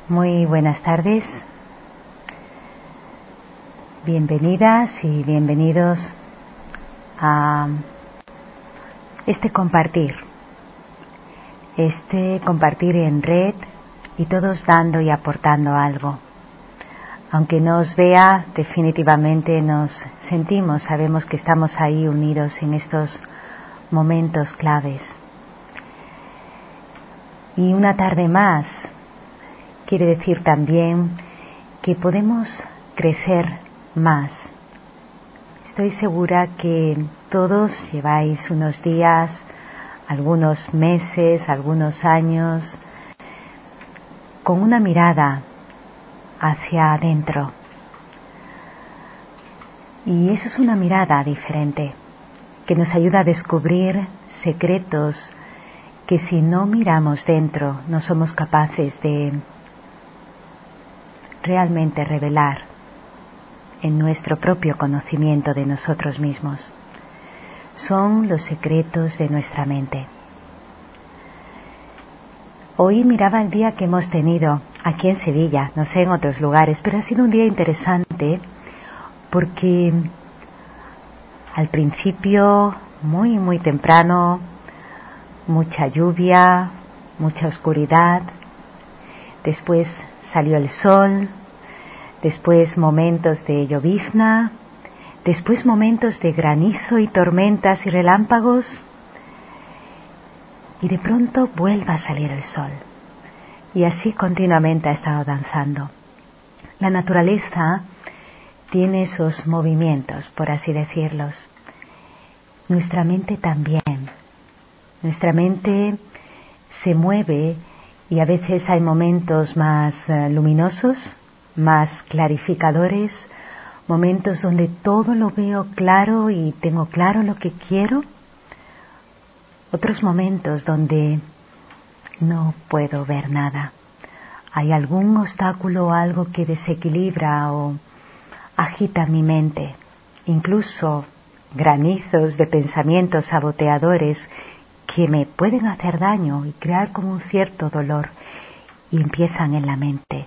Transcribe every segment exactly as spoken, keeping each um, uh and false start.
Muy buenas tardes, bienvenidas y bienvenidos a este compartir, este compartir en red y todos dando y aportando algo. Aunque no os vea, definitivamente nos sentimos, sabemos que estamos ahí unidos en estos momentos claves. Y una tarde más quiere decir también que podemos crecer más. Estoy segura que todos lleváis unos días, algunos meses, algunos años, con una mirada hacia adentro. Y eso es una mirada diferente, que nos ayuda a descubrir secretos que si no miramos dentro no somos capaces de realmente revelar en nuestro propio conocimiento de nosotros mismos. Son los secretos de nuestra mente. Hoy miraba el día que hemos tenido aquí en Sevilla, no sé en otros lugares, pero ha sido un día interesante porque al principio, muy muy temprano, mucha lluvia, mucha oscuridad, después salió el sol, después momentos de llovizna, después momentos de granizo y tormentas y relámpagos, y de pronto vuelve a salir el sol. Y así continuamente ha estado danzando. La naturaleza tiene esos movimientos, por así decirlos. Nuestra mente también. Nuestra mente se mueve y a veces hay momentos más uh, luminosos, más clarificadores, momentos donde todo lo veo claro y tengo claro lo que quiero. Otros momentos donde no puedo ver nada. Hay algún obstáculo o algo que desequilibra o agita mi mente. Incluso granizos de pensamientos saboteadores que me pueden hacer daño y crear como un cierto dolor y empiezan en la mente.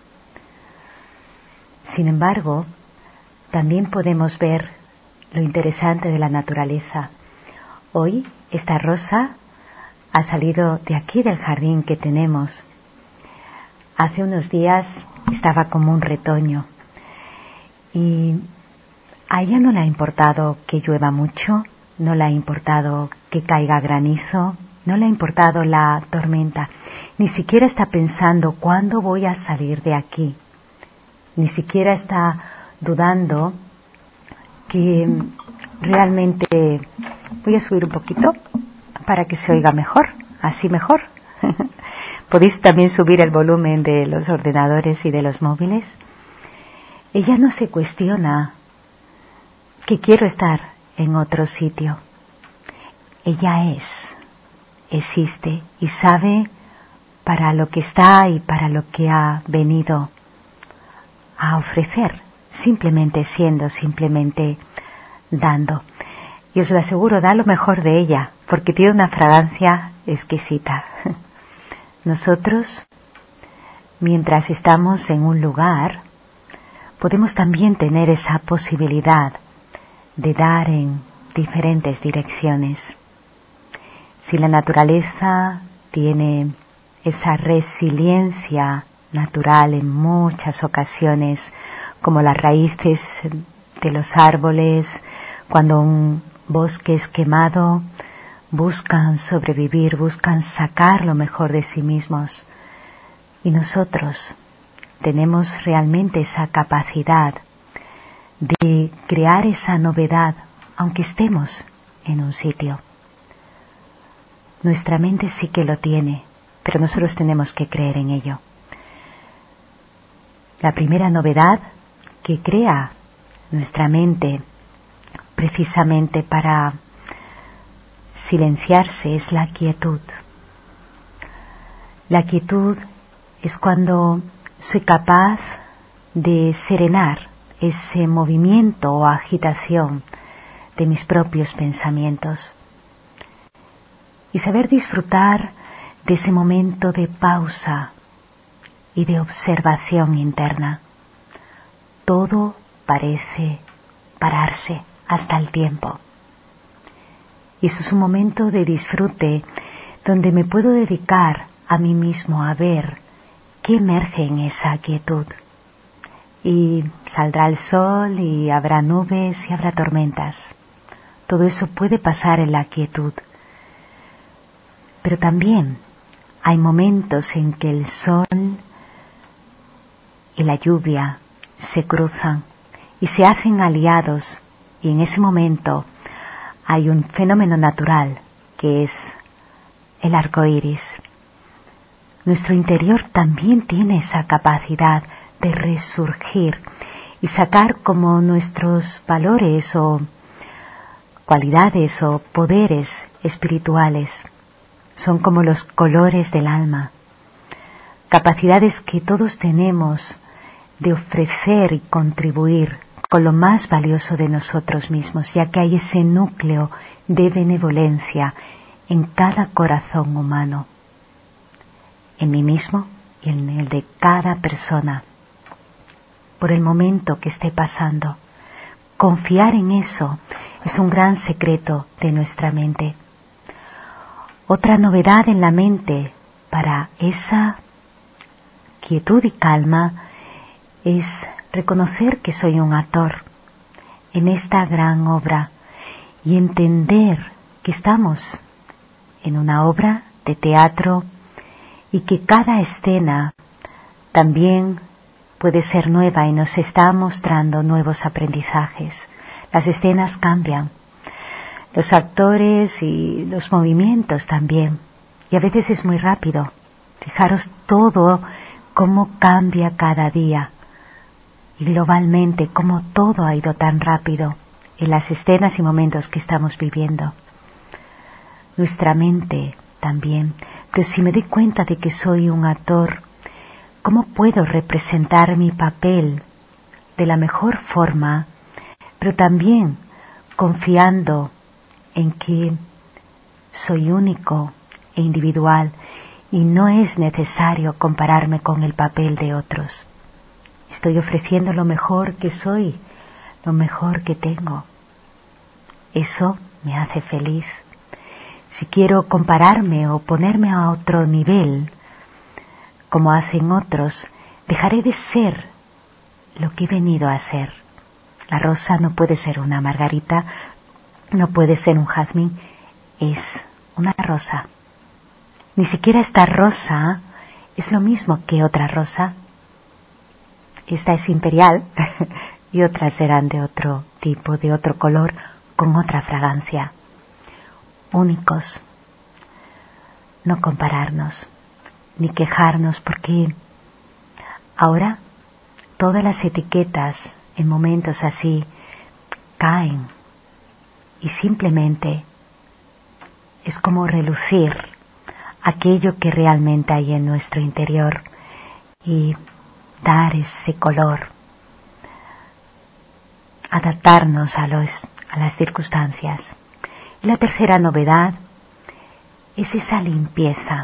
Sin embargo, también podemos ver lo interesante de la naturaleza. Hoy esta rosa ha salido de aquí del jardín que tenemos. Hace unos días estaba como un retoño y a ella no le ha importado que llueva mucho, no le ha importado que caiga granizo, no le ha importado la tormenta, ni siquiera está pensando cuándo voy a salir de aquí, ni siquiera está dudando que realmente voy a subir un poquito para que se oiga mejor, así mejor. Podéis también subir el volumen de los ordenadores y de los móviles. Ella no se cuestiona que quiero estar en otro sitio. Ella es, existe y sabe para lo que está y para lo que ha venido a ofrecer, simplemente siendo, simplemente dando. Y os lo aseguro, da lo mejor de ella, porque tiene una fragancia exquisita. Nosotros, mientras estamos en un lugar, podemos también tener esa posibilidad de dar en diferentes direcciones. Si la naturaleza tiene esa resiliencia natural en muchas ocasiones, como las raíces de los árboles, cuando un bosque es quemado, buscan sobrevivir, buscan sacar lo mejor de sí mismos. Y nosotros tenemos realmente esa capacidad de crear esa novedad, aunque estemos en un sitio. Nuestra mente sí que lo tiene, pero nosotros tenemos que creer en ello. La primera novedad que crea nuestra mente precisamente para silenciarse es la quietud. La quietud es cuando soy capaz de serenar ese movimiento o agitación de mis propios pensamientos y saber disfrutar de ese momento de pausa y de observación interna. Todo parece pararse hasta el tiempo. Y eso es un momento de disfrute donde me puedo dedicar a mí mismo a ver qué emerge en esa quietud. Y saldrá el sol y habrá nubes y habrá tormentas. Todo eso puede pasar en la quietud. Pero también hay momentos en que el sol y la lluvia se cruzan y se hacen aliados, y en ese momento hay un fenómeno natural que es el arco iris. Nuestro interior también tiene esa capacidad de resurgir y sacar como nuestros valores o cualidades o poderes espirituales. Son como los colores del alma, capacidades que todos tenemos de ofrecer y contribuir con lo más valioso de nosotros mismos, ya que hay ese núcleo de benevolencia en cada corazón humano, en mí mismo y en el de cada persona, por el momento que esté pasando. Confiar en eso es un gran secreto de nuestra mente. Otra novedad en la mente para esa quietud y calma es reconocer que soy un actor en esta gran obra y entender que estamos en una obra de teatro y que cada escena también puede ser nueva y nos está mostrando nuevos aprendizajes. Las escenas cambian, los actores y los movimientos también, y a veces es muy rápido. Fijaros todo cómo cambia cada día y globalmente cómo todo ha ido tan rápido en las escenas y momentos que estamos viviendo. Nuestra mente también, pero si me doy cuenta de que soy un actor, ¿cómo puedo representar mi papel de la mejor forma, pero también confiando en que soy único e individual y no es necesario compararme con el papel de otros? Estoy ofreciendo lo mejor que soy, lo mejor que tengo. Eso me hace feliz. Si quiero compararme o ponerme a otro nivel, como hacen otros, dejaré de ser lo que he venido a ser. La rosa no puede ser una margarita, no puede ser un jazmín, es una rosa. Ni siquiera esta rosa es lo mismo que otra rosa. Esta es imperial y otras serán de otro tipo, de otro color, con otra fragancia. Únicos. No compararnos, ni quejarnos, porque ahora todas las etiquetas en momentos así caen y simplemente es como relucir aquello que realmente hay en nuestro interior y dar ese color, adaptarnos a, los, a las circunstancias. Y la tercera novedad es esa limpieza,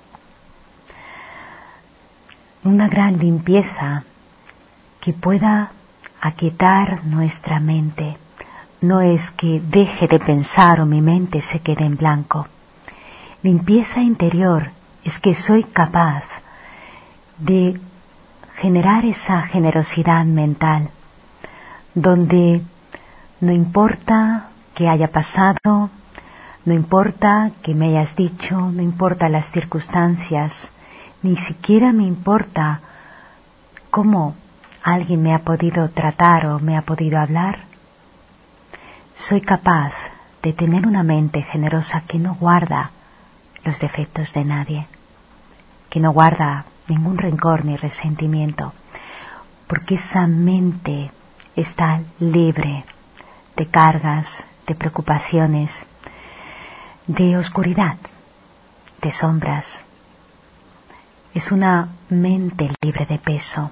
una gran limpieza que pueda aquietar nuestra mente. No es que deje de pensar o mi mente se quede en blanco. Limpieza interior es que soy capaz de generar esa generosidad mental, donde no importa qué haya pasado, no importa qué me hayas dicho, no importa las circunstancias, ni siquiera me importa cómo alguien me ha podido tratar o me ha podido hablar. Soy capaz de tener una mente generosa que no guarda los defectos de nadie, que no guarda ningún rencor ni resentimiento, porque esa mente está libre de cargas, de preocupaciones, de oscuridad, de sombras. Es una mente libre de peso.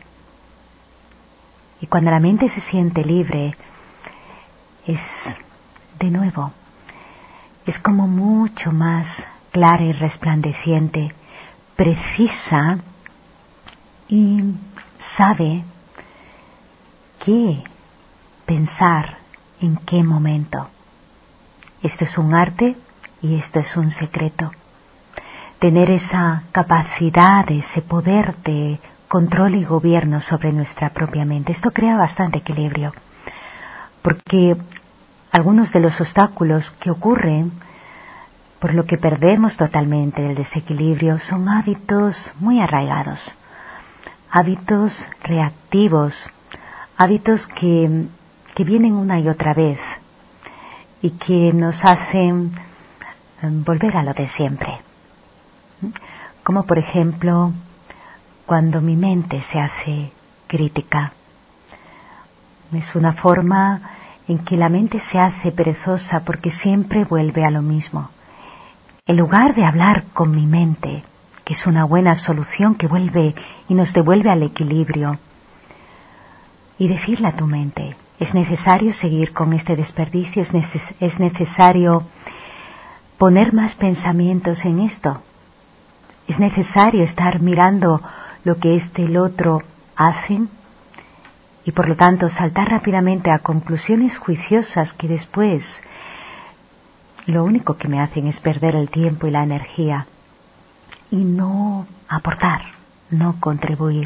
Y cuando la mente se siente libre, es, de nuevo, es como mucho más clara y resplandeciente, precisa y sabe qué pensar en qué momento. Esto es un arte y esto es un secreto. Tener esa capacidad, ese poder de control y gobierno sobre nuestra propia mente. Esto crea bastante equilibrio, porque algunos de los obstáculos que ocurren, por lo que perdemos totalmente el desequilibrio, son hábitos muy arraigados, hábitos reactivos, hábitos que, que vienen una y otra vez y que nos hacen volver a lo de siempre. Como por ejemplo, cuando mi mente se hace crítica. Es una forma en que la mente se hace perezosa porque siempre vuelve a lo mismo. En lugar de hablar con mi mente, que es una buena solución que vuelve y nos devuelve al equilibrio, y decirle a tu mente, es necesario seguir con este desperdicio, es, neces- es necesario poner más pensamientos en esto, es necesario estar mirando lo que este y el otro hacen, y por lo tanto saltar rápidamente a conclusiones juiciosas que después lo único que me hacen es perder el tiempo y la energía y no aportar, no contribuir.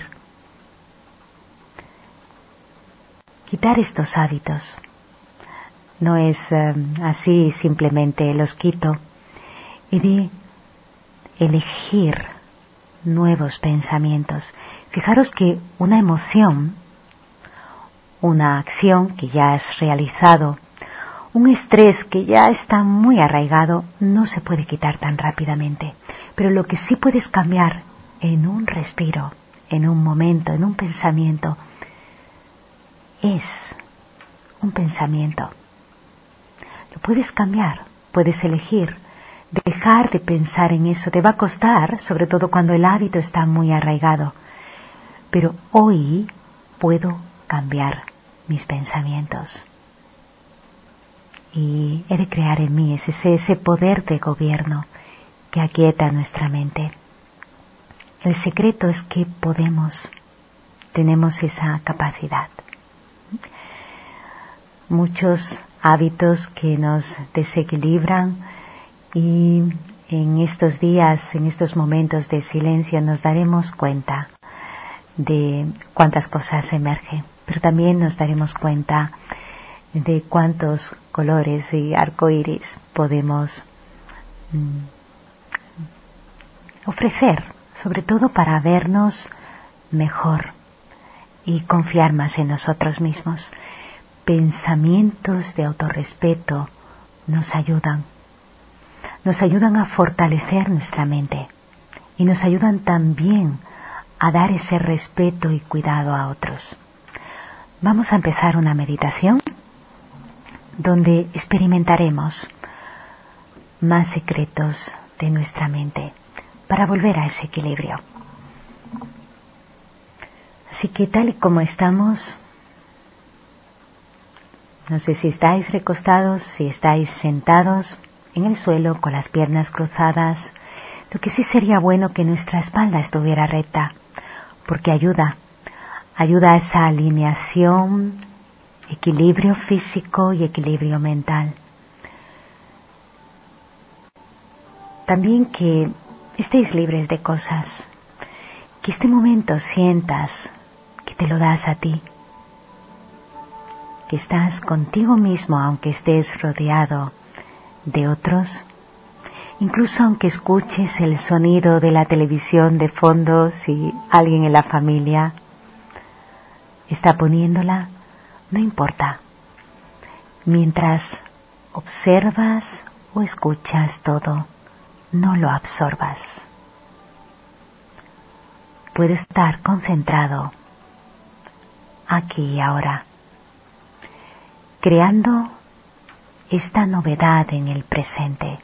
Quitar estos hábitos no es eh, así simplemente los quito, y de elegir nuevos pensamientos. Fijaros que una emoción, una acción que ya has realizado, un estrés que ya está muy arraigado, no se puede quitar tan rápidamente. Pero lo que sí puedes cambiar en un respiro, en un momento, en un pensamiento, es un pensamiento. Lo puedes cambiar, puedes elegir, dejar de pensar en eso. Te va a costar, sobre todo cuando el hábito está muy arraigado. Pero hoy puedo cambiar mis pensamientos. Y he de crear en mí ese, ese poder de gobierno que aquieta nuestra mente. El secreto es que podemos, tenemos esa capacidad. Muchos hábitos que nos desequilibran, y en estos días, en estos momentos de silencio, nos daremos cuenta de cuántas cosas emergen, pero también nos daremos cuenta de cuántos colores y arcoíris podemos mm, ofrecer, sobre todo para vernos mejor y confiar más en nosotros mismos. Pensamientos de autorrespeto nos ayudan, nos ayudan a fortalecer nuestra mente y nos ayudan también a dar ese respeto y cuidado a otros. Vamos a empezar una meditación donde experimentaremos más secretos de nuestra mente para volver a ese equilibrio. Así que tal y como estamos, no sé si estáis recostados, si estáis sentados en el suelo con las piernas cruzadas, lo que sí sería bueno que nuestra espalda estuviera recta, porque ayuda, ayuda a esa alineación, equilibrio físico y equilibrio mental. También que estéis libres de cosas, que este momento sientas que te lo das a ti, que estás contigo mismo aunque estés rodeado de otros, incluso aunque escuches el sonido de la televisión de fondo, si alguien en la familia está poniéndola, no importa. Mientras observas o escuchas todo, no lo absorbas. Puedes estar concentrado aquí y ahora, creando esta novedad en el presente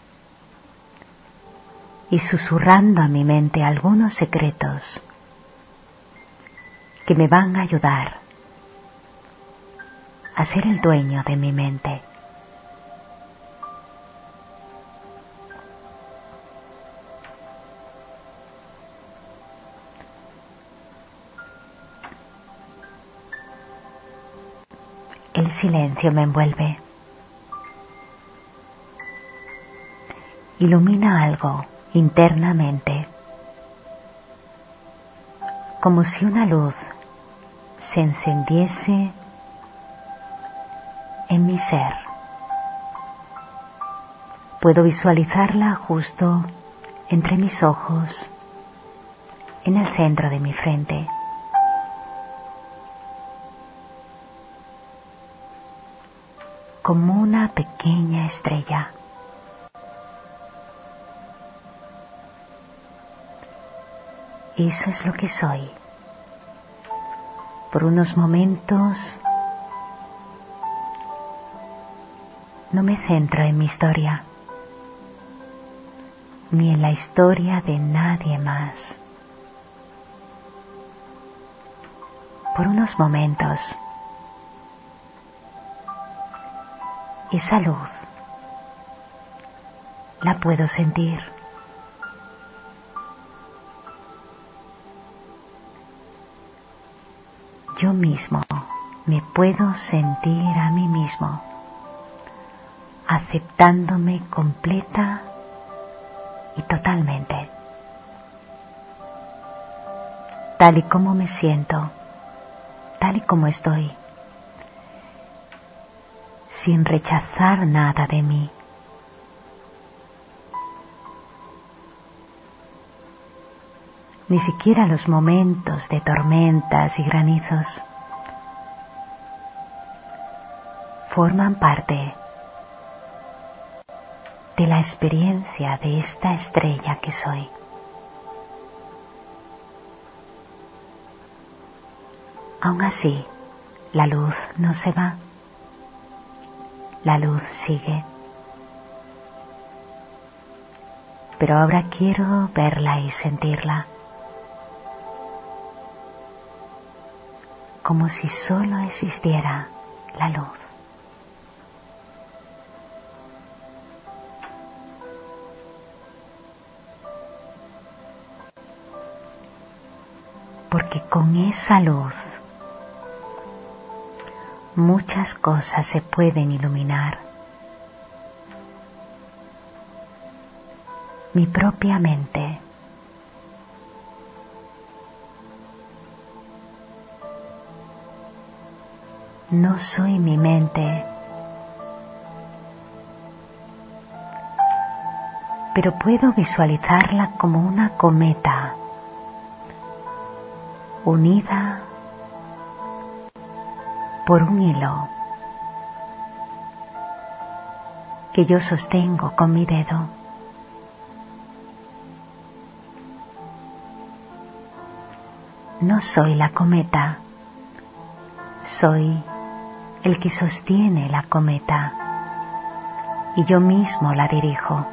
y susurrando a mi mente algunos secretos que me van a ayudar a ser el dueño de mi mente. silencio me envuelve. Ilumina algo internamente, como si una luz se encendiese en mi ser. Puedo visualizarla justo entre mis ojos, en el centro de mi frente. Como una pequeña estrella. Eso es lo que soy. Por unos momentos no me centro en mi historia, ni en la historia de nadie más. Por unos momentos, esa luz la puedo sentir. Yo mismo me puedo sentir a mí mismo, aceptándome completa y totalmente, tal y como me siento, tal y como estoy, sin rechazar nada de mí. Ni siquiera los momentos de tormentas y granizos forman parte de la experiencia de esta estrella que soy. Aún así, la luz no se va. La luz sigue. Pero ahora quiero verla y sentirla. Como si solo existiera la luz. Porque con esa luz muchas cosas se pueden iluminar. Mi propia mente. No soy mi mente, pero puedo visualizarla como una cometa unida por un hilo que yo sostengo con mi dedo. No soy la cometa, soy el que sostiene la cometa y yo mismo la dirijo.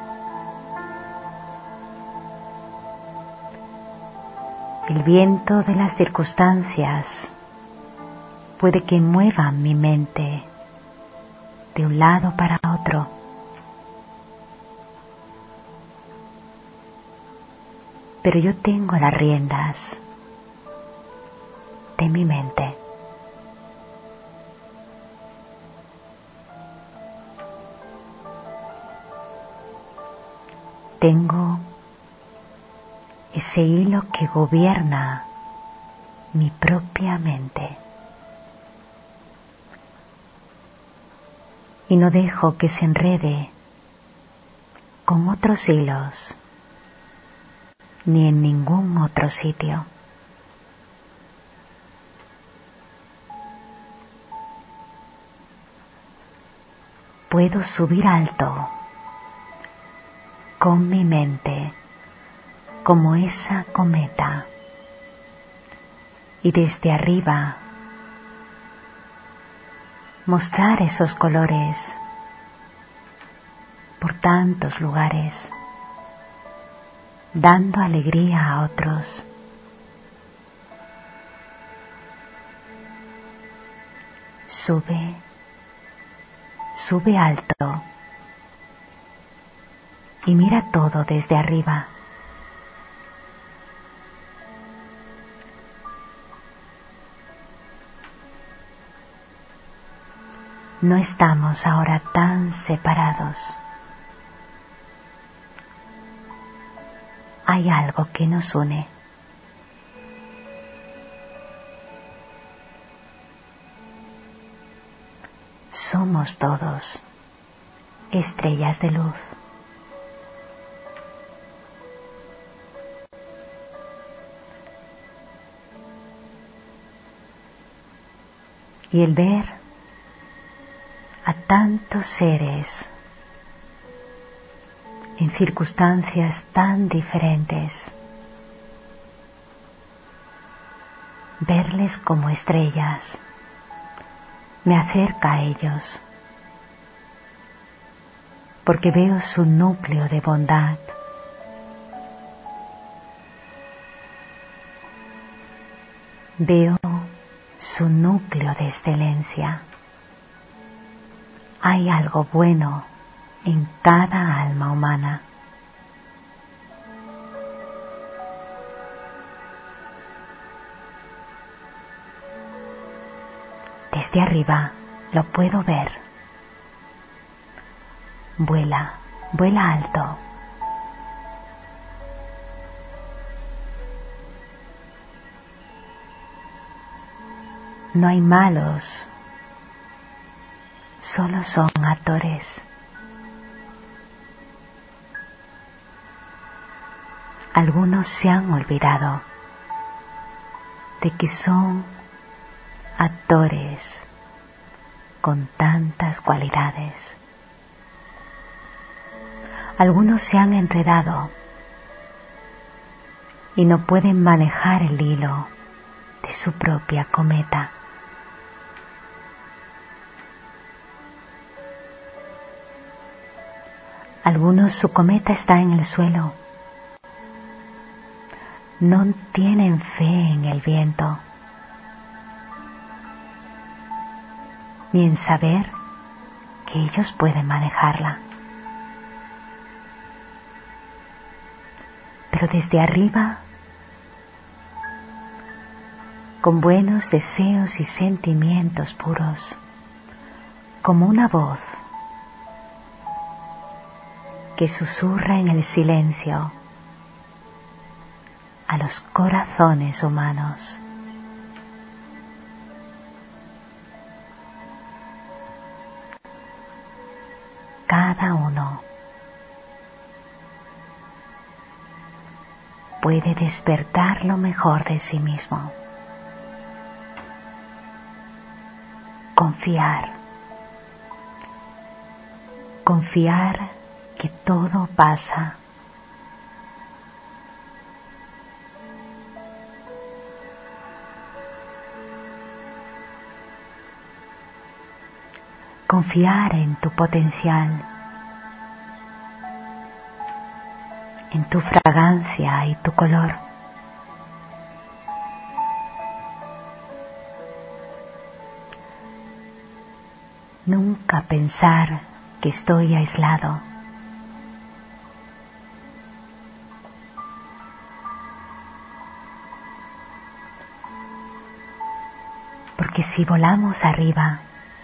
El viento de las circunstancias puede que mueva mi mente de un lado para otro. Pero yo tengo las riendas de mi mente. Tengo ese hilo que gobierna mi propia mente. Y no dejo que se enrede con otros hilos, ni en ningún otro sitio. Puedo subir alto con mi mente como esa cometa y desde arriba mostrar esos colores por tantos lugares, dando alegría a otros. Sube, sube alto y mira todo desde arriba. no estamos ahora tan separados. Hay algo que nos une. Somos todos estrellas de luz. Y el ver a tantos seres en circunstancias tan diferentes, verles como estrellas, me acerca a ellos, porque veo su núcleo de bondad, veo su núcleo de excelencia. Hay algo bueno en cada alma humana. Desde arriba lo puedo ver. Vuela, vuela alto. No hay malos, solo son actores. Algunos se han olvidado de que son actores con tantas cualidades. Algunos se han enredado y no pueden manejar el hilo de su propia cometa. Algunos su cometa está en el suelo. No tienen fe en el viento, ni en saber que ellos pueden manejarla. Pero desde arriba, con buenos deseos y sentimientos puros, como una voz que susurra en el silencio a los corazones humanos. Cada uno puede despertar lo mejor de sí mismo. Confiar. Confiar que todo pasa. Confiar en tu potencial, en tu fragancia y tu color. Nunca pensar que estoy aislado. Porque si volamos arriba,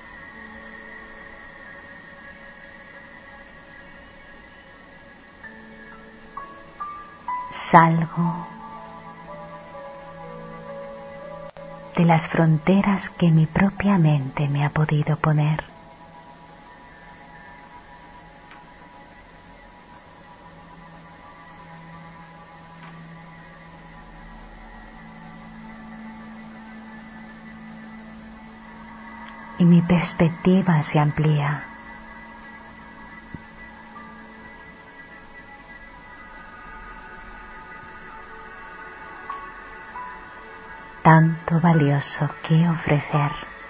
salgo de las fronteras que mi propia mente me ha podido poner. Y mi perspectiva se amplía. Tanto valioso que ofrecer.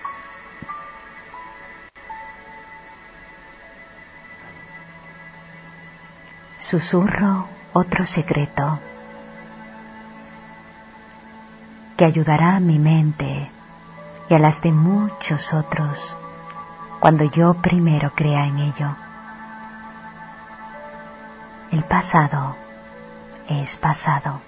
Susurro otro secreto que ayudará a mi mente y a las de muchos otros cuando yo primero crea en ello. El pasado es pasado.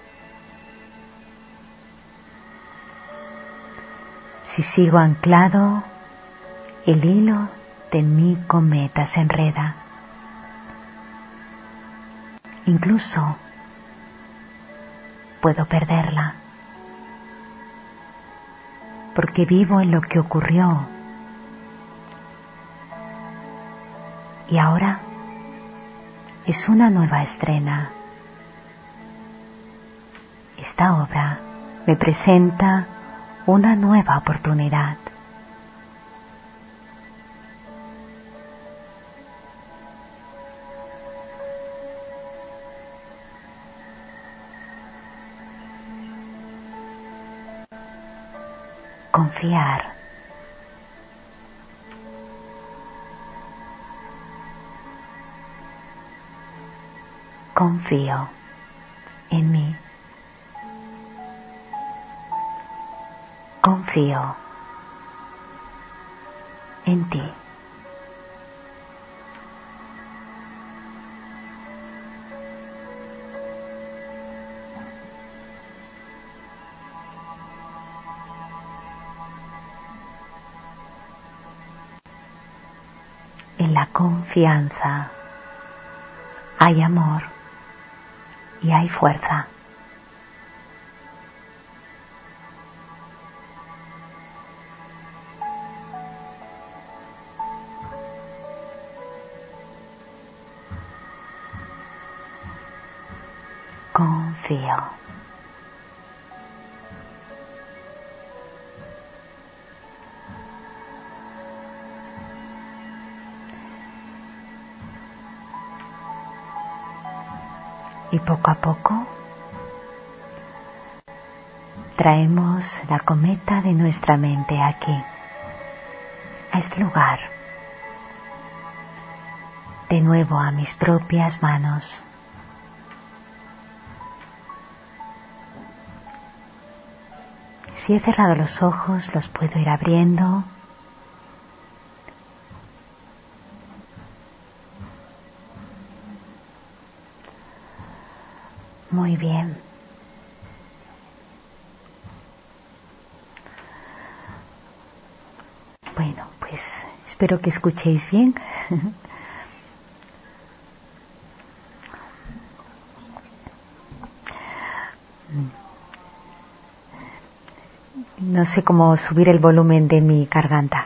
Si sigo anclado, el hilo de mi cometa se enreda. Incluso puedo perderla, porque vivo en lo que ocurrió. Y ahora es una nueva estrena. Esta obra me presenta una nueva oportunidad. Confiar. Confío en mí. Confío en ti. En la confianza hay amor y hay fuerza. Confío. Y poco a poco traemos la cometa de nuestra mente aquí, a este lugar, de nuevo a mis propias manos. Si he cerrado los ojos, los puedo ir abriendo. Muy bien. Bueno, pues espero que escuchéis bien. No sé cómo subir el volumen de mi garganta.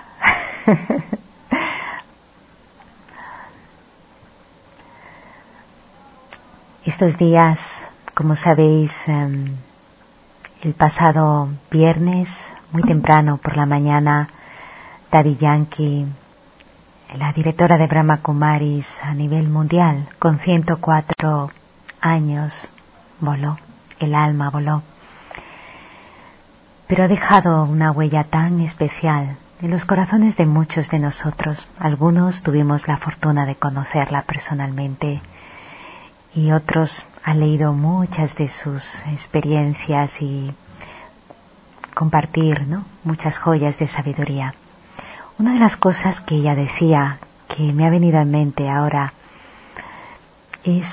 Estos días, como sabéis, um, el pasado viernes, muy temprano por la mañana, Daddy Yankee, la directora de Brahma Kumaris a nivel mundial, con ciento cuatro años, voló, el alma voló. Pero ha dejado una huella tan especial en los corazones de muchos de nosotros. Algunos tuvimos la fortuna de conocerla personalmente y otros han leído muchas de sus experiencias y compartir, ¿no?, muchas joyas de sabiduría. Una de las cosas que ella decía, que me ha venido en mente ahora, es: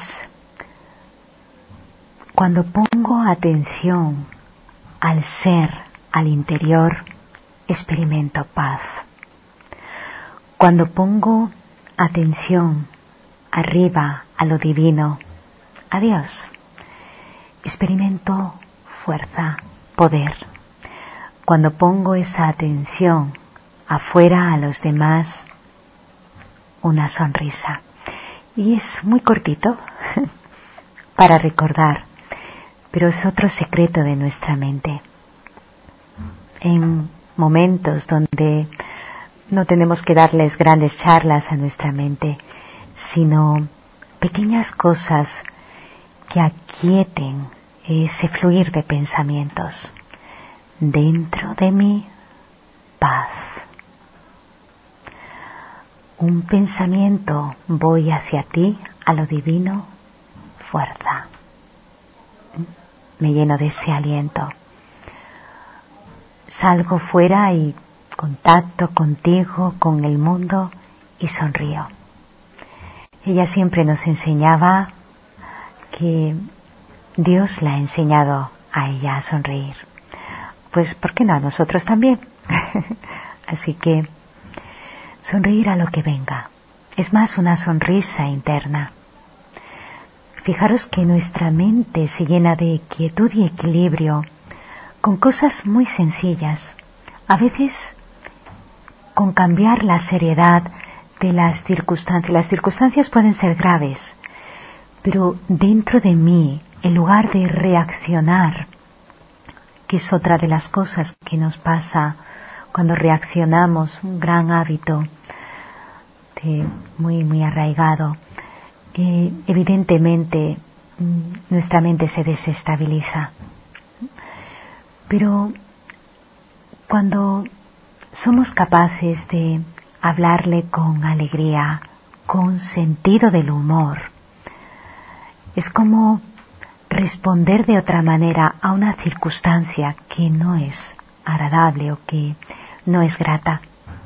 cuando pongo atención al ser, al interior, experimento paz. Cuando pongo atención arriba, a lo divino, a Dios, experimento fuerza, poder. Cuando pongo esa atención afuera, a los demás, una sonrisa. Y es muy cortito para recordar, pero es otro secreto de nuestra mente. En momentos donde no tenemos que darles grandes charlas a nuestra mente, sino pequeñas cosas que aquieten ese fluir de pensamientos. Dentro de mí, paz. Un pensamiento: voy hacia ti, a lo divino, fuerza. Me lleno de ese aliento. Salgo fuera y contacto contigo, con el mundo, y sonrío. Ella siempre nos enseñaba que Dios la ha enseñado a ella a sonreír. Pues, ¿por qué no a nosotros también? Así que sonreír a lo que venga. Es más una sonrisa interna. Fijaros que nuestra mente se llena de quietud y equilibrio con cosas muy sencillas. A veces con cambiar la seriedad de las circunstancias. Las circunstancias pueden ser graves, pero dentro de mí, en lugar de reaccionar, que es otra de las cosas que nos pasa cuando reaccionamos, un gran hábito de, muy, muy arraigado, eh, evidentemente nuestra mente se desestabiliza. Pero cuando somos capaces de hablarle con alegría, con sentido del humor, es como responder de otra manera a una circunstancia que no es agradable o que no es grata.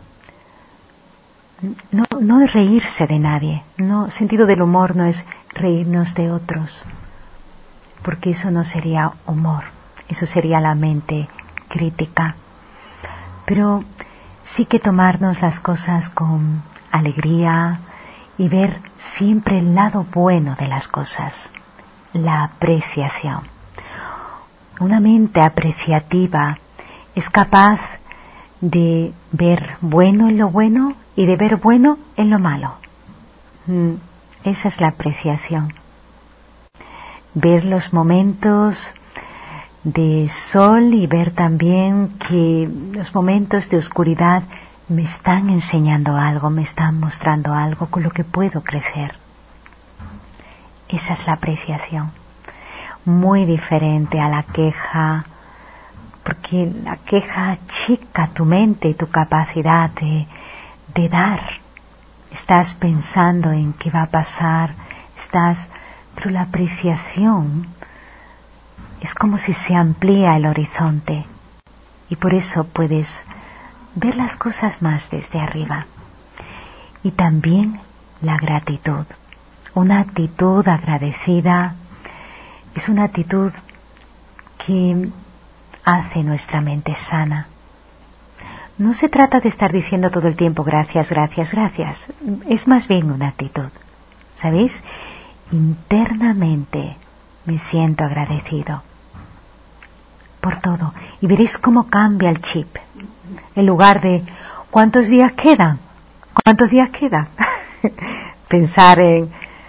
No, no es reírse de nadie. No, sentido del humor no es reírnos de otros, porque eso no sería humor, eso sería la mente crítica. Pero sí que tomarnos las cosas con alegría y ver siempre el lado bueno de las cosas, la apreciación. Una mente apreciativa es capaz de ver bueno en lo bueno y de ver bueno en lo malo. Mm, esa es la apreciación. Ver los momentos de sol y ver también que los momentos de oscuridad me están enseñando algo, me están mostrando algo con lo que puedo crecer. Esa es la apreciación. Muy diferente a la queja, porque la queja achica tu mente y tu capacidad de, de dar. Estás pensando en qué va a pasar, estás, pero la apreciación es como si se amplía el horizonte y por eso puedes ver las cosas más desde arriba. Y también la gratitud. Una actitud agradecida es una actitud que hace nuestra mente sana. No se trata de estar diciendo todo el tiempo gracias, gracias, gracias. Es más bien una actitud. ¿Sabéis? Internamente me siento agradecido por todo. Y veréis cómo cambia el chip. En lugar de ¿cuántos días quedan? ¿Cuántos días quedan? Pensar en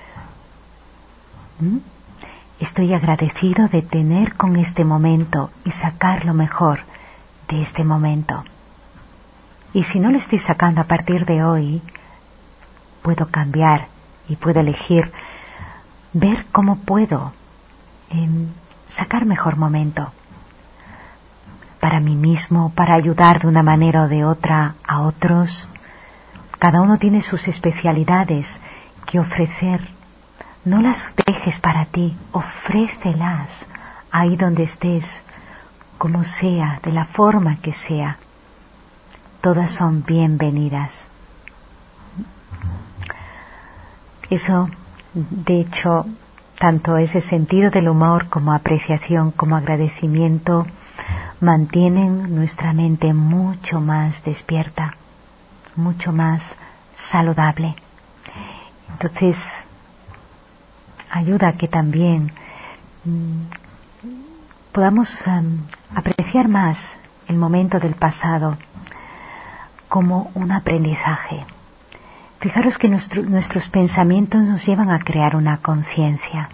¿Mm? Estoy agradecido de tener con este momento y sacar lo mejor de este momento. Y si no lo estoy sacando a partir de hoy, puedo cambiar y puedo elegir ver cómo puedo eh, sacar mejor momento para mí mismo, para ayudar de una manera o de otra a otros. Cada uno tiene sus especialidades que ofrecer. No las dejes para ti, ofrécelas ahí donde estés, como sea, de la forma que sea. Todas son bienvenidas. Eso, de hecho, tanto ese sentido del humor como apreciación, como agradecimiento, mantienen nuestra mente mucho más despierta, mucho más saludable. Entonces, ayuda a que también mmm, podamos um, apreciar más el momento del pasado como un aprendizaje. Fijaros que nuestro, nuestros pensamientos nos llevan a crear una conciencia.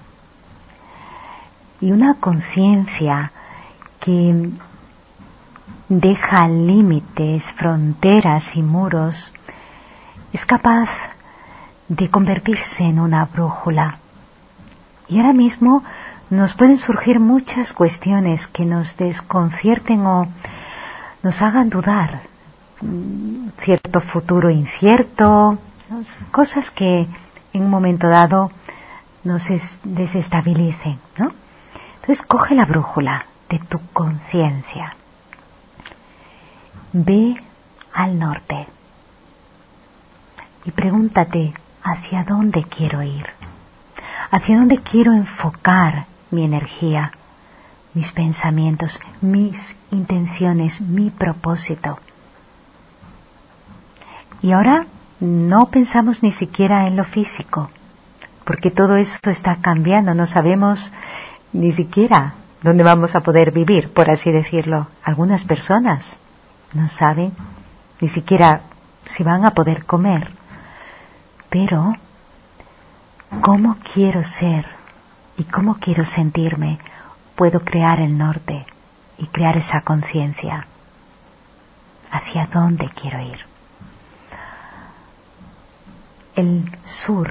Y una conciencia que deja límites, fronteras y muros es capaz de convertirse en una brújula. Y ahora mismo nos pueden surgir muchas cuestiones que nos desconcierten o nos hagan dudar. Cierto futuro incierto, cosas que en un momento dado nos desestabilicen, ¿no? Entonces coge la brújula de tu conciencia. Ve al norte y pregúntate hacia dónde quiero ir. ¿Hacia dónde quiero enfocar mi energía, mis pensamientos, mis intenciones, mi propósito? Y ahora no pensamos ni siquiera en lo físico, porque todo esto está cambiando, no sabemos ni siquiera dónde vamos a poder vivir, por así decirlo. Algunas personas no saben ni siquiera si van a poder comer. Pero, ¿cómo quiero ser y cómo quiero sentirme? Puedo crear el norte y crear esa conciencia. ¿Hacia dónde quiero ir? El sur,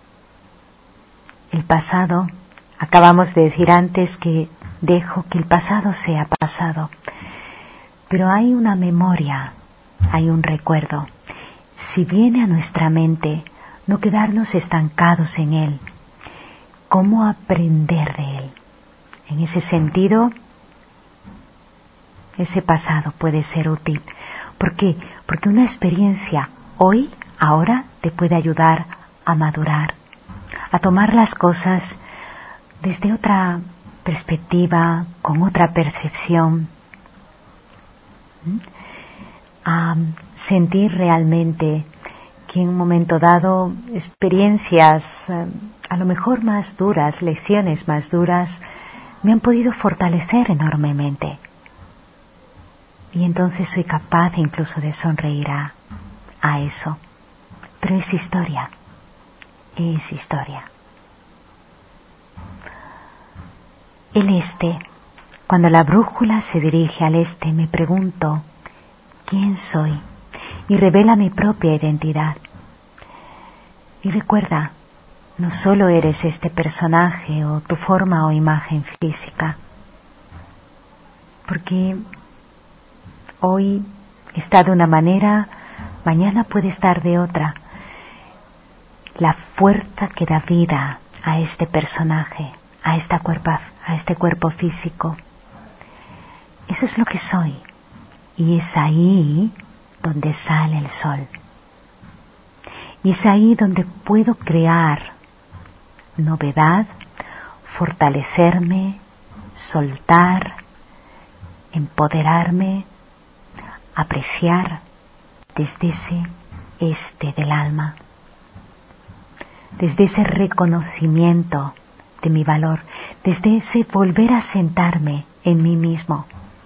el pasado, acabamos de decir antes que dejo que el pasado sea pasado, pero hay una memoria, hay un recuerdo. Si viene a nuestra mente, no quedarnos estancados en él. ¿Cómo aprender de él? En ese sentido, ese pasado puede ser útil. ¿Por qué? Porque una experiencia hoy, ahora, te puede ayudar a madurar, a tomar las cosas desde otra perspectiva, con otra percepción, ¿Mm? a sentir realmente que en un momento dado experiencias eh, a lo mejor más duras, lecciones más duras, me han podido fortalecer enormemente. Y entonces soy capaz incluso de sonreír a, a eso. Pero es historia, es historia. El este, cuando la brújula se dirige al este, me pregunto, ¿quién soy? Y revela mi propia identidad. Y recuerda, no solo eres este personaje o tu forma o imagen física, porque hoy está de una manera, mañana puede estar de otra. La fuerza que da vida a este personaje, a esta cuerpo, a este cuerpo físico, eso es lo que soy. Y es ahí donde sale el sol. Y es ahí donde puedo crear novedad, fortalecerme, soltar, empoderarme, apreciar desde ese este del alma, desde ese reconocimiento de mi valor, desde ese volver a sentarme en mí mismo.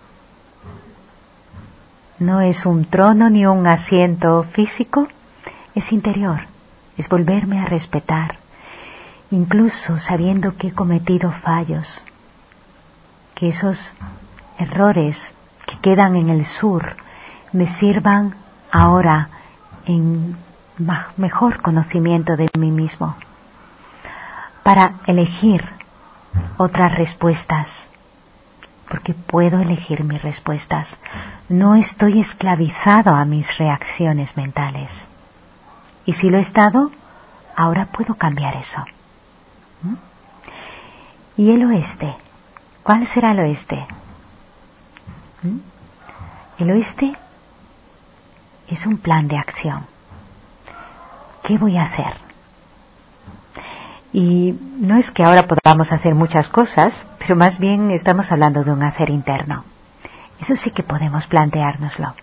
No es un trono ni un asiento físico, es interior, es volverme a respetar, incluso sabiendo que he cometido fallos, que esos errores que quedan en el sur me sirvan ahora en mejor conocimiento de mí mismo, para elegir otras respuestas, porque puedo elegir mis respuestas. No estoy esclavizado a mis reacciones mentales. Y si lo he estado, ahora puedo cambiar eso. ¿Mm? ¿Y el oeste? ¿Cuál será el oeste? ¿Mm? El oeste es un plan de acción. ¿Qué voy a hacer? Y no es que ahora podamos hacer muchas cosas, pero más bien estamos hablando de un hacer interno. Eso sí que podemos planteárnoslo.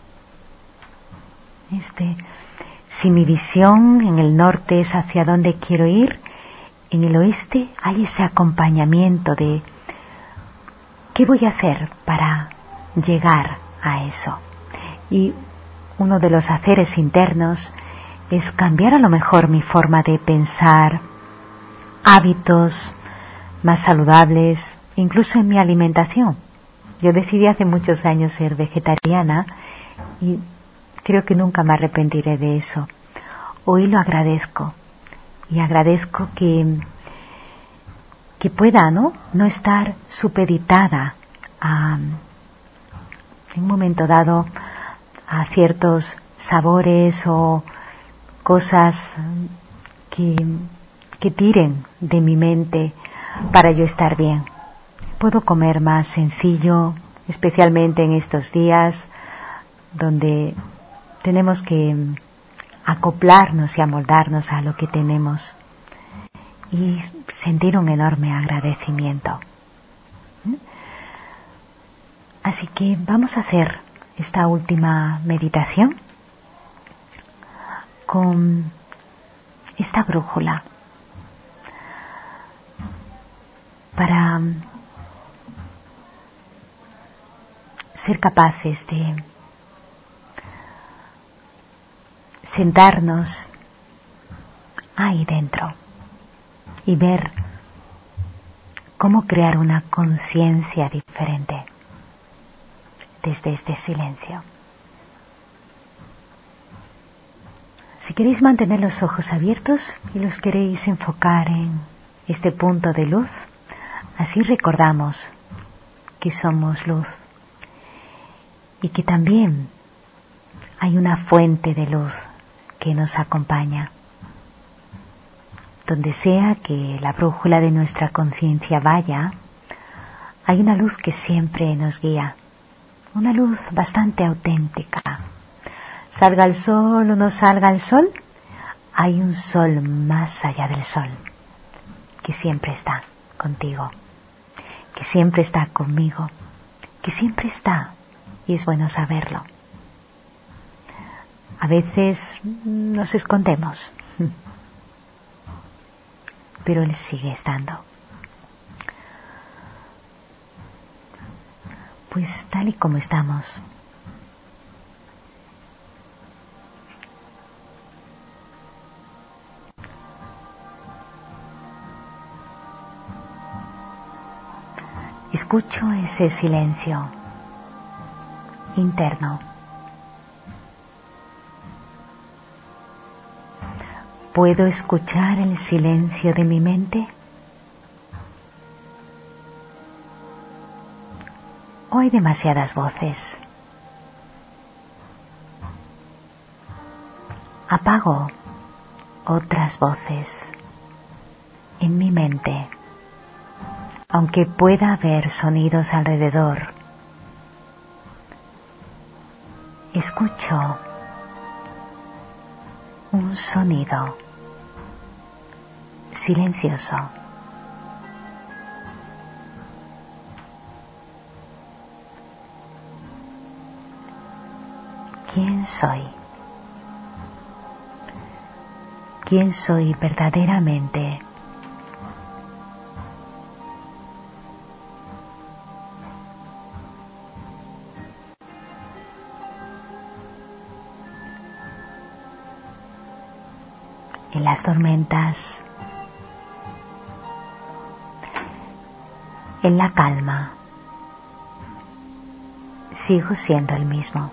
Este, si mi visión en el norte es hacia dónde quiero ir, en el oeste hay ese acompañamiento de ¿qué voy a hacer para llegar a eso? Y uno de los haceres internos es cambiar a lo mejor mi forma de pensar, hábitos más saludables, incluso en mi alimentación. Yo decidí hace muchos años ser vegetariana y creo que nunca me arrepentiré de eso. Hoy lo agradezco y agradezco que que pueda, ¿no? No estar supeditada a, en un momento dado, a ciertos sabores o cosas que que tiren de mi mente para yo estar bien. Puedo comer más sencillo, especialmente en estos días donde tenemos que acoplarnos y amoldarnos a lo que tenemos y sentir un enorme agradecimiento. Así que vamos a hacer esta última meditación con esta brújula para ser capaces de sentarnos ahí dentro y ver cómo crear una conciencia diferente desde este silencio. Si queréis mantener los ojos abiertos y los queréis enfocar en este punto de luz, así recordamos que somos luz y que también hay una fuente de luz que nos acompaña. Donde sea que la brújula de nuestra conciencia vaya, hay una luz que siempre nos guía, una luz bastante auténtica. Salga el sol o no salga el sol, hay un sol más allá del sol, que siempre está contigo, que siempre está conmigo, que siempre está, y es bueno saberlo. A veces nos escondemos, pero Él sigue estando. Pues tal y como estamos, escucho ese silencio interno. ¿Puedo escuchar el silencio de mi mente? ¿O hay demasiadas voces? Apago otras voces en mi mente, aunque pueda haber sonidos alrededor. Escucho un sonido silencioso. ¿Quién soy? ¿Quién soy verdaderamente? En las tormentas, en la calma, sigo siendo el mismo.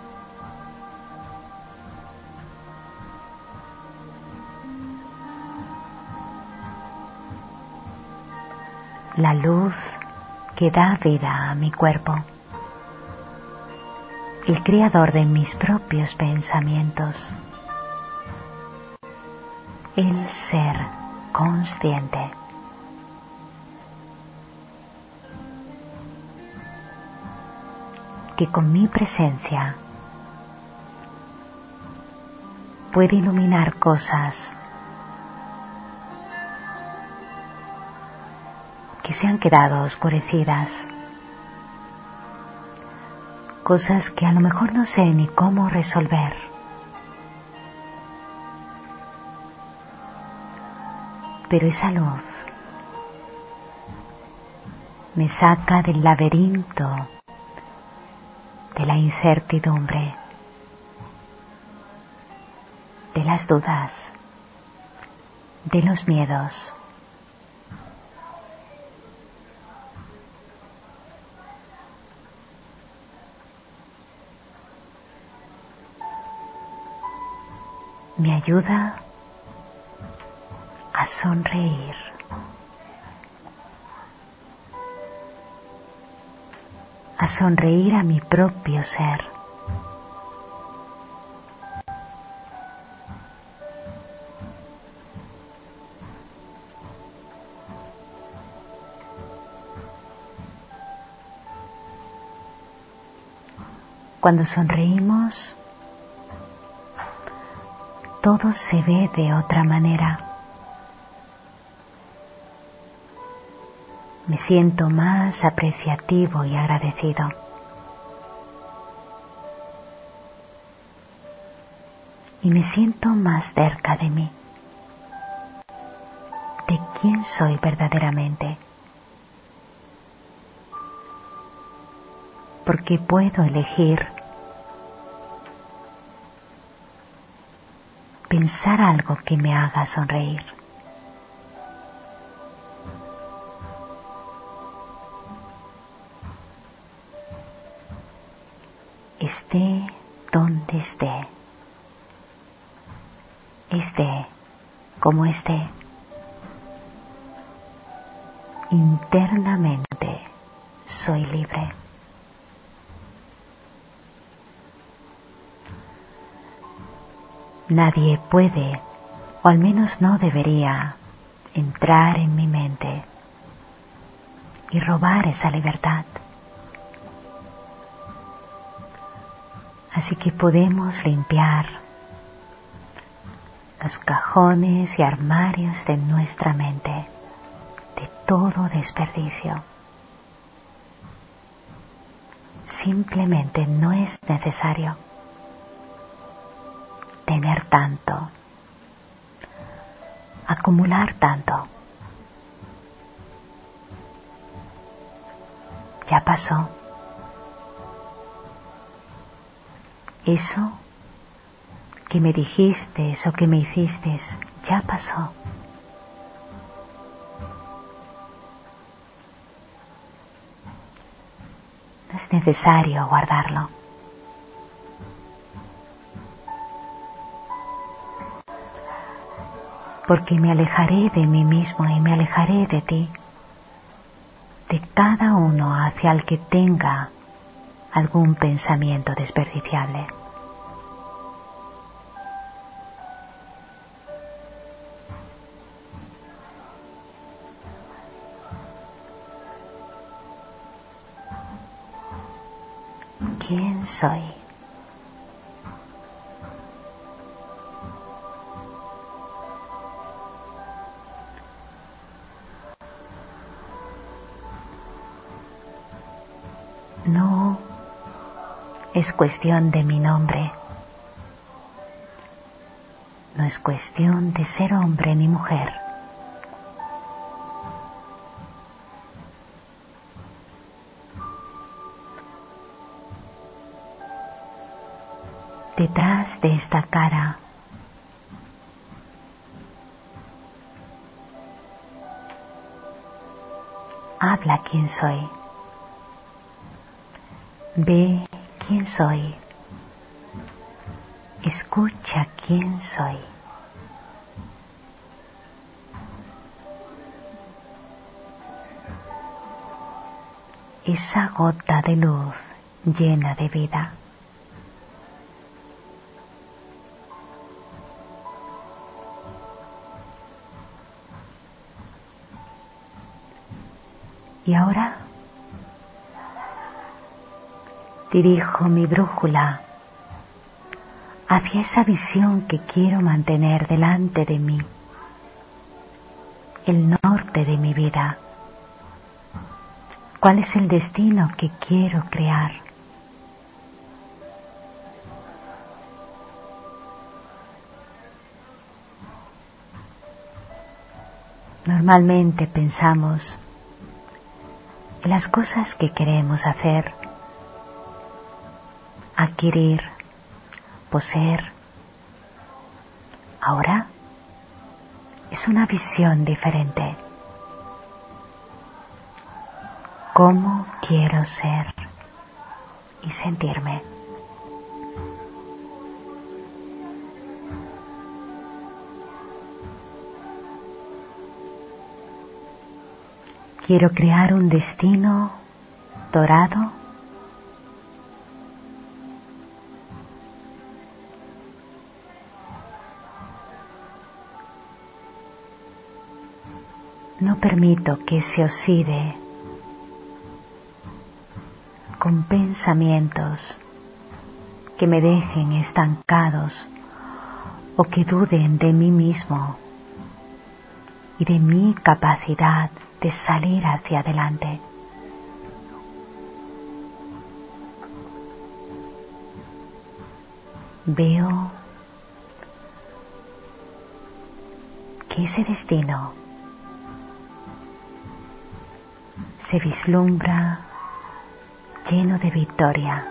La luz que da vida a mi cuerpo, el creador de mis propios pensamientos, el ser consciente. Que con mi presencia puede iluminar cosas que se han quedado oscurecidas, cosas que a lo mejor no sé ni cómo resolver. Pero esa luz me saca del laberinto de la incertidumbre, de las dudas, de los miedos. Me ayuda a sonreír. A sonreír a mi propio ser. Cuando sonreímos, todo se ve de otra manera. Me siento más apreciativo y agradecido. y me siento más cerca de mí, de quién soy verdaderamente, porque puedo elegir pensar algo que me haga sonreír. Esté donde esté, esté como esté, internamente soy libre. Nadie puede, o al menos no debería, entrar en mi mente y robar esa libertad. Así que podemos limpiar los cajones y armarios de nuestra mente de todo desperdicio. Simplemente no es necesario tener tanto, acumular tanto. Ya pasó. Eso que me dijiste, eso que me hiciste, ya pasó. No es necesario guardarlo. Porque me alejaré de mí mismo y me alejaré de ti, de cada uno hacia el que tenga algún pensamiento desperdiciable. ¿Quién soy? No es cuestión de mi nombre. No es cuestión de ser hombre ni mujer. Detrás de esta cara habla quién soy. Ve quién soy. Escucha quién soy. Esa gota de luz llena de vida. Y ahora dirijo mi brújula hacia esa visión que quiero mantener delante de mí, el norte de mi vida. ¿Cuál es el destino que quiero crear? Normalmente pensamos en las cosas que queremos hacer, adquirir, poseer. Ahora es una visión diferente. ¿Cómo quiero ser y sentirme? Quiero crear un destino dorado, no permito que se oxide con pensamientos que me dejen estancados o que duden de mí mismo y de mi capacidad de salir hacia adelante. Veo que ese destino se vislumbra lleno de victoria.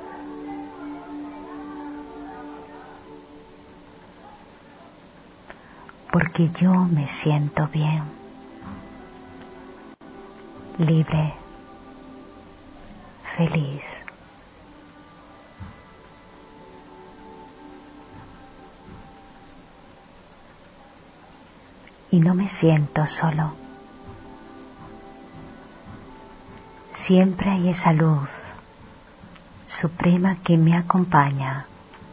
Porque yo me siento bien, libre, feliz. Y no me siento solo. Siempre hay esa luz suprema que me acompaña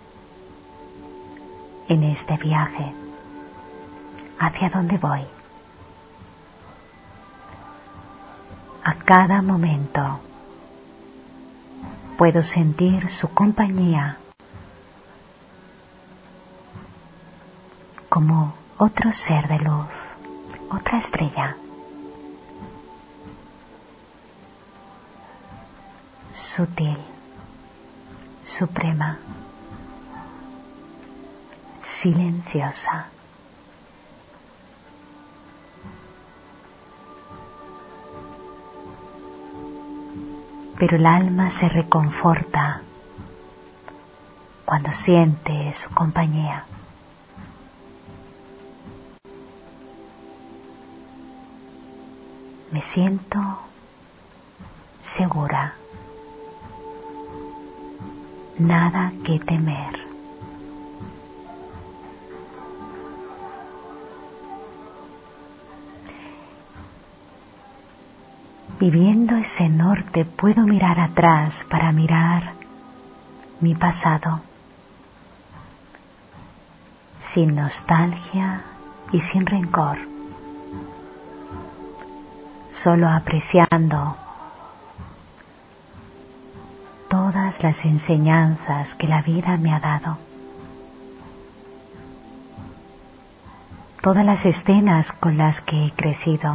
en este viaje hacia donde voy. A cada momento puedo sentir su compañía como otro ser de luz, otra estrella. Sutil, suprema, silenciosa. Pero el alma se reconforta cuando siente su compañía. Me siento segura. Nada que temer. Viviendo ese norte puedo mirar atrás para mirar mi pasado, sin nostalgia y sin rencor, solo apreciando todas las enseñanzas que la vida me ha dado, todas las escenas con las que he crecido,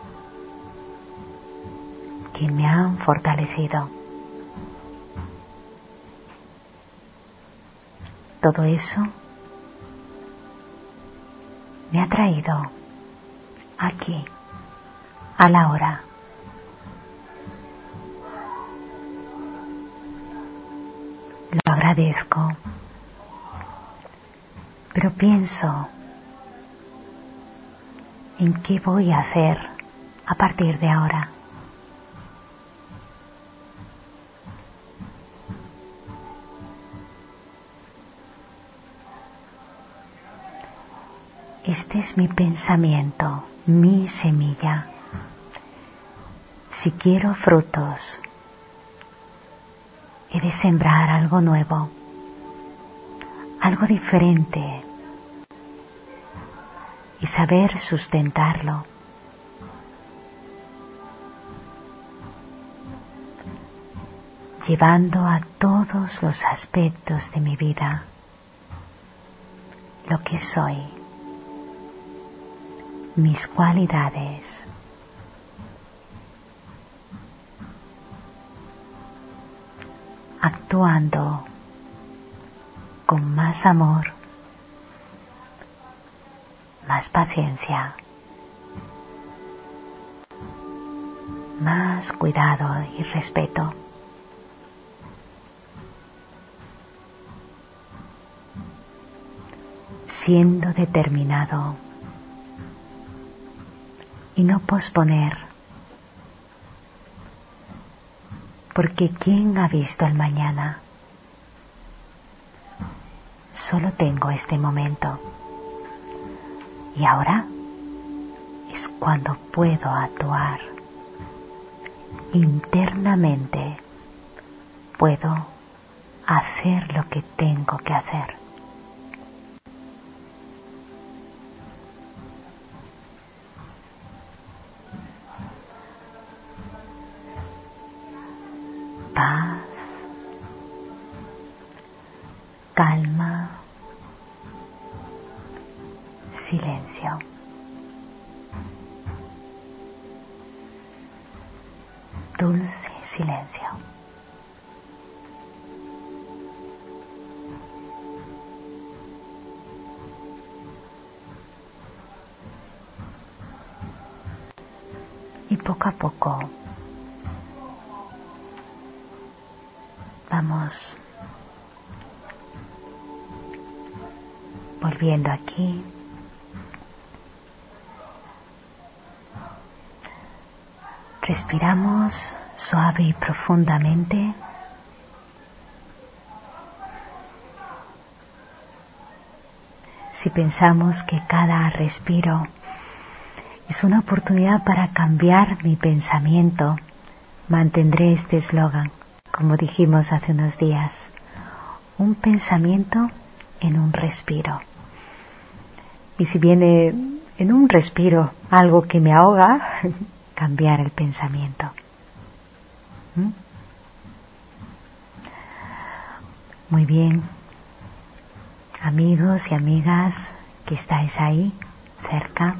que me han fortalecido. Todo eso me ha traído aquí, a la hora. Lo agradezco, pero pienso en qué voy a hacer a partir de ahora. Este es mi pensamiento, mi semilla. Si quiero frutos, he de sembrar algo nuevo, algo diferente, y saber sustentarlo. Llevando a todos los aspectos de mi vida lo que soy, mis cualidades, actuando con más amor, más paciencia, más cuidado y respeto. Siendo determinado y no posponer, porque ¿quién ha visto el mañana? Solo tengo este momento. Y ahora es cuando puedo actuar. Internamente puedo hacer lo que tengo que hacer. Paz, calma, silencio. Dulce silencio. Y poco a poco vamos volviendo aquí. Respiramos suave y profundamente. Si pensamos que cada respiro es una oportunidad para cambiar mi pensamiento, mantendré este eslogan, como dijimos hace unos días: un pensamiento en un respiro. Y si viene en un respiro algo que me ahoga, cambiar el pensamiento. ¿Mm? Muy bien, amigos y amigas que estáis ahí cerca,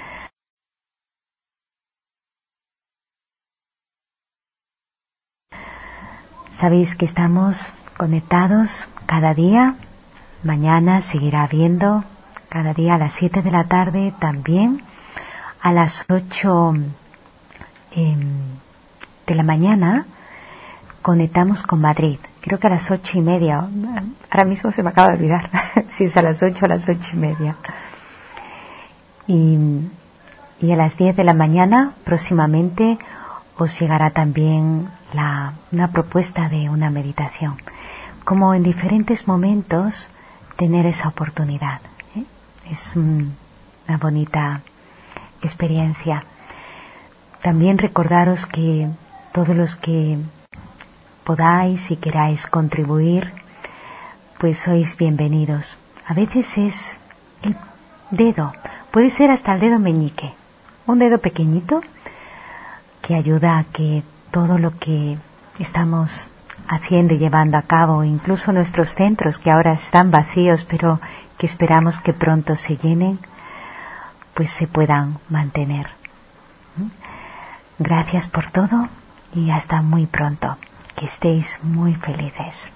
sabéis que estamos conectados cada día. Mañana seguirá habiendo, cada día a las siete de la tarde también, a las ocho eh, de la mañana conectamos con Madrid. Creo que a las ocho y media, ahora mismo se me acaba de olvidar si es a las ocho o a las ocho y media. Y, y a las diez de la mañana próximamente os llegará también la, una propuesta de una meditación. Como en diferentes momentos tener esa oportunidad, ¿eh? Es un, una bonita experiencia. También recordaros que todos los que podáis y queráis contribuir, pues sois bienvenidos. A veces es el dedo, puede ser hasta el dedo meñique, un dedo pequeñito que ayuda a que todo lo que estamos haciendo y llevando a cabo, incluso nuestros centros que ahora están vacíos pero que esperamos que pronto se llenen, pues se puedan mantener. Gracias por todo y hasta muy pronto. Que estéis muy felices.